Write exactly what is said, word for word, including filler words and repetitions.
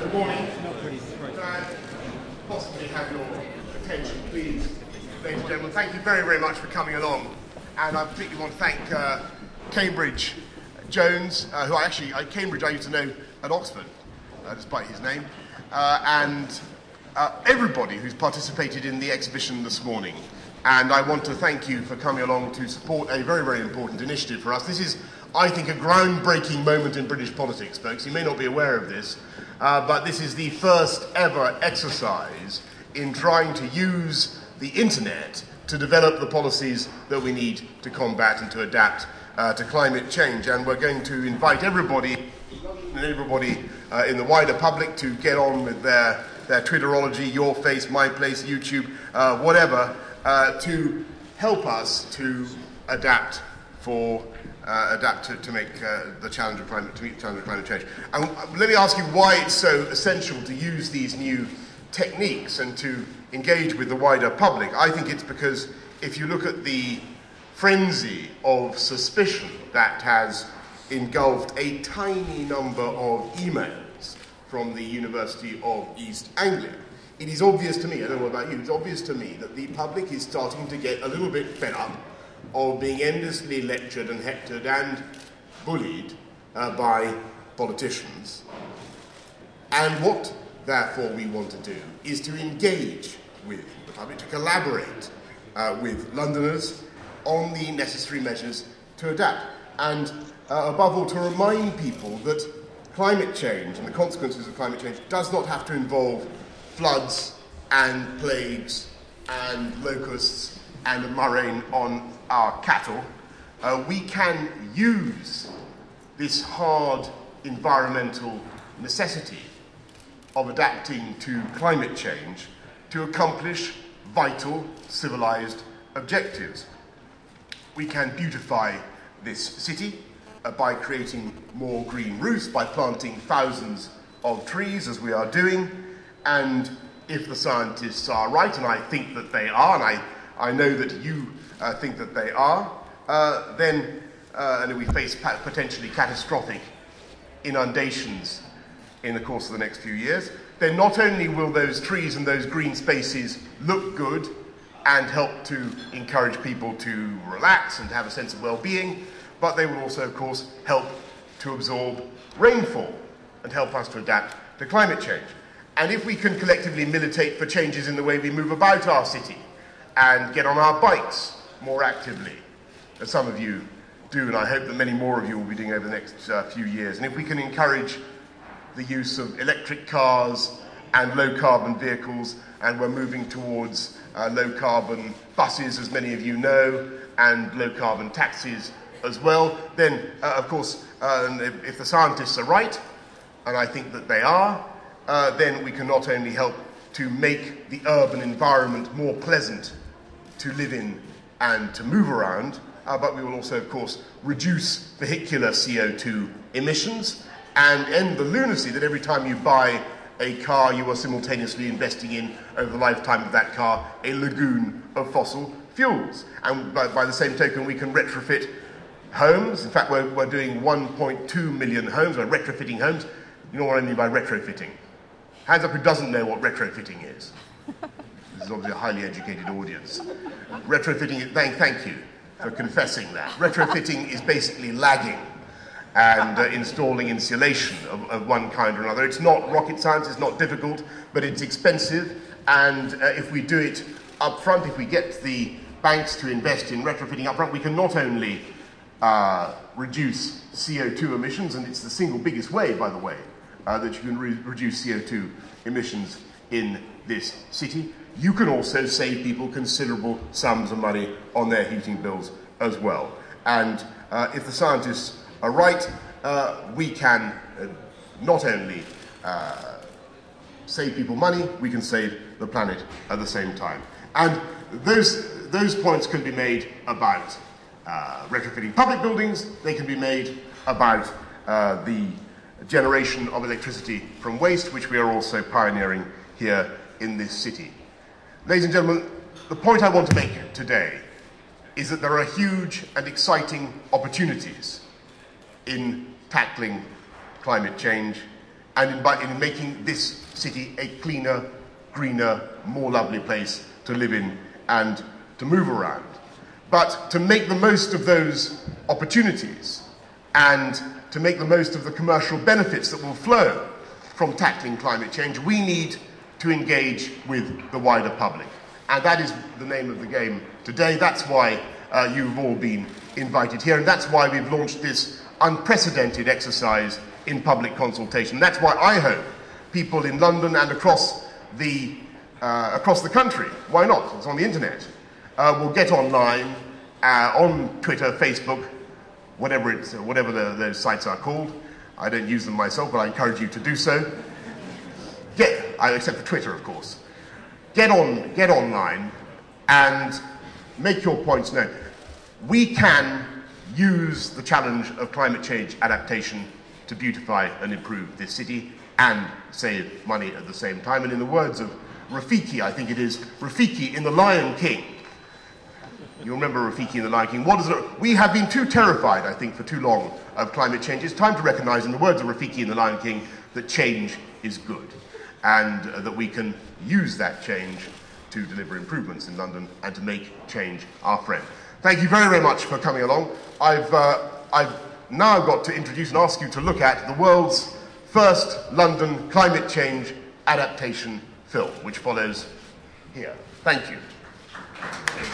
Good morning. Could I possibly have your attention, please, ladies and gentlemen? Thank you very, very much for coming along. And I particularly want to thank uh, Cambridge Jones, uh, who I actually, uh, Cambridge I used to know at Oxford, uh, despite his name, uh, and uh, everybody who's participated in the exhibition this morning. And I want to thank you for coming along to support a very, very important initiative for us. This is, I think, a groundbreaking moment in British politics, folks. You may not be aware of this, uh, but this is the first ever exercise in trying to use the internet to develop the policies that we need to combat and to adapt uh, to climate change. And we're going to invite everybody and everybody uh, in the wider public to get on with their, their Twitterology, Your Face, My Place, YouTube, uh, whatever, uh, to help us to adapt for Uh, adapt to, to make uh, the challenge of climate, to meet the challenge of climate change. And let me ask you why it's so essential to use these new techniques and to engage with the wider public. I think it's because if you look at the frenzy of suspicion that has engulfed a tiny number of emails from the University of East Anglia, it is obvious to me, I don't know about you, it's obvious to me that the public is starting to get a little bit fed up of being endlessly lectured and hectored and bullied uh, by politicians. And what, therefore, we want to do is to engage with the public, to collaborate uh, with Londoners on the necessary measures to adapt. And, uh, above all, to remind people that climate change and the consequences of climate change does not have to involve floods and plagues and locusts and a murrain on our cattle. Uh, we can use this hard environmental necessity of adapting to climate change to accomplish vital civilized objectives. We can beautify this city uh, by creating more green roofs, by planting thousands of trees as we are doing, and if the scientists are right, and I think that they are, and I I know that you uh, think that they are, uh, then, uh, and we face pa- potentially catastrophic inundations in the course of the next few years, then not only will those trees and those green spaces look good and help to encourage people to relax and to have a sense of well-being, but they will also, of course, help to absorb rainfall and help us to adapt to climate change. And if we can collectively militate for changes in the way we move about our city, and get on our bikes more actively, as some of you do, and I hope that many more of you will be doing over the next uh, few years. And if we can encourage the use of electric cars and low-carbon vehicles, and we're moving towards uh, low-carbon buses, as many of you know, and low-carbon taxis as well, then, uh, of course, uh, if, if the scientists are right, and I think that they are, uh, then we can not only help to make the urban environment more pleasant to live in and to move around, uh, but we will also, of course, reduce vehicular C O two emissions and end the lunacy that every time you buy a car, you are simultaneously investing in, over the lifetime of that car, a lagoon of fossil fuels. And by, by the same token, we can retrofit homes. In fact, we're, we're doing one point two million homes, we're retrofitting homes. You know what I mean by retrofitting? Hands up who doesn't know what retrofitting is. This is obviously a highly educated audience. Retrofitting, thank, thank you for confessing that. Retrofitting is basically lagging and uh, installing insulation of, of one kind or another. It's not rocket science, it's not difficult, but it's expensive. And uh, if we do it up front, if we get the banks to invest in retrofitting up front, we can not only uh, reduce C O two emissions, and it's the single biggest way, by the way, uh, that you can re- reduce C O two emissions in this city, you can also save people considerable sums of money on their heating bills as well. And uh, if the scientists are right, uh, we can uh, not only uh, save people money, we can save the planet at the same time. And those, those points can be made about uh, retrofitting public buildings, they can be made about uh, the generation of electricity from waste, which we are also pioneering here in this city. Ladies and gentlemen, the point I want to make today is that there are huge and exciting opportunities in tackling climate change and in, by, in making this city a cleaner, greener, more lovely place to live in and to move around. But to make the most of those opportunities and to make the most of the commercial benefits that will flow from tackling climate change, we need to engage with the wider public. And that is the name of the game today. That's why uh, you've all been invited here, and that's why we've launched this unprecedented exercise in public consultation. That's why I hope people in London and across the, uh, across the country, why not, it's on the internet, uh, will get online, uh, on Twitter, Facebook, whatever, it's, whatever the, those sites are called. I don't use them myself, but I encourage you to do so. Get, except for Twitter, of course. Get on, get online and make your points known. We can use the challenge of climate change adaptation to beautify and improve this city and save money at the same time. And in the words of Rafiki, I think it is, Rafiki in The Lion King. You remember Rafiki in The Lion King. What is it? We have been too terrified, I think, for too long of climate change. It's time to recognize, in the words of Rafiki in The Lion King, that change is good, and uh, that we can use that change to deliver improvements in London and to make change our friend. Thank you very, very much for coming along. I've, uh, I've now got to introduce and ask you to look at the world's first London climate change adaptation film, which follows here. Thank you.